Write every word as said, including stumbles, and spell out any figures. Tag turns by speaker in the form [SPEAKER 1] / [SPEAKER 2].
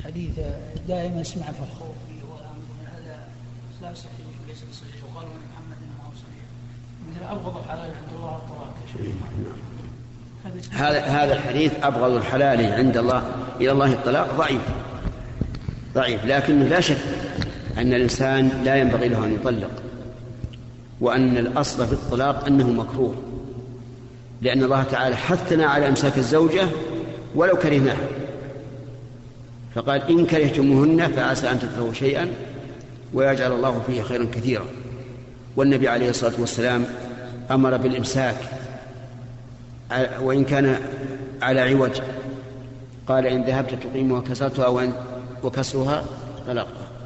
[SPEAKER 1] حديث دائما اسمع فالخوف هذا لا صحيح وليس صحيح، وقالوا ان محمد ما هو صحيح، مثل ابغض الحلال عند الله الطلاق.
[SPEAKER 2] هذا هذا الحديث أبغض الحلال عند الله إلى الله الطلاق ضعيف ضعيف، لكنه لا شك أن الإنسان لا ينبغي له أن يطلق، وأن الأصل في الطلاق أنه مكروه، لأن الله تعالى حثنا على إمساك الزوجة ولو كرهناها، فقال إن كرهتموهن فعسى أن تكرهوا شيئا ويجعل الله فيه خيرا كثيرا. والنبي عليه الصلاة والسلام أمر بالإمساك وإن كان على عوج، قال إن ذهبت تقيمها وكسرتها وكسرها طلقها.